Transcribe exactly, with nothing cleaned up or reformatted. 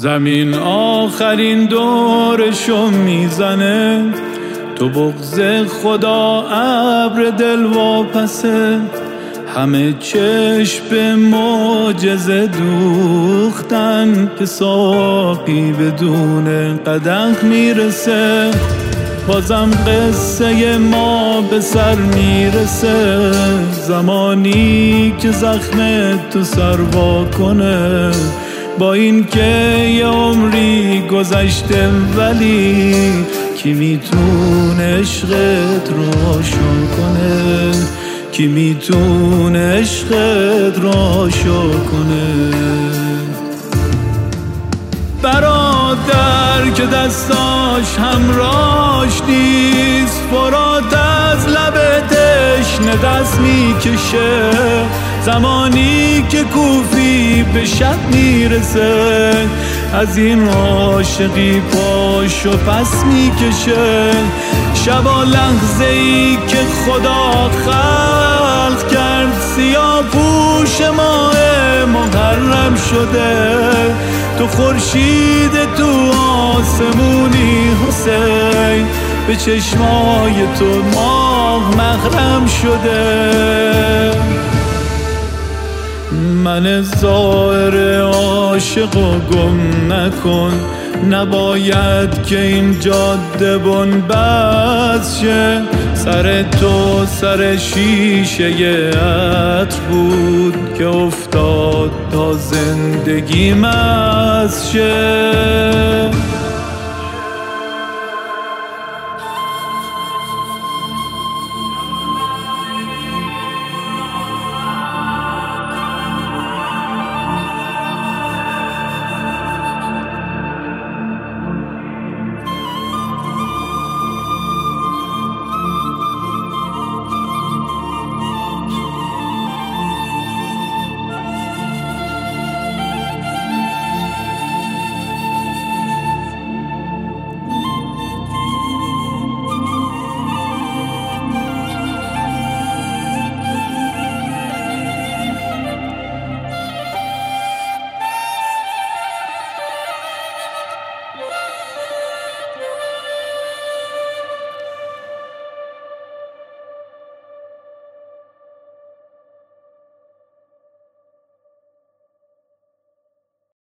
زمین آخرین دورشو میزنه، تو بغض خدا ابر دل واپسه. همه چشم به معجزه دوختن که ساقی بدون قدح میرسه. بازم قصه ما به سر میرسه، زمانی که زخم تو سر وا کنه. با این که یه عمری گذشته ولی کی میتونه عشقت روشن کنه، کی میتونه عشقت روشن کنه. برادر که دستاش همراش نیست، فرات از لب تشنه دست میکشه. زمانی که کوفی به شب میرسه، از این عاشقی پاشو پس میکشه. شبا لحظه ای که خدا خلق کرد، سیاه پوش ماه محرم شده. تو خورشید تو آسمونی حسین، به چشمای تو ماه محرم شده. من ظاهر عاشقو گم نکن، نباید که این جاده بنبست شه. سر تو سر شیشه عطر بود که افتاد تا زندگی مست شه.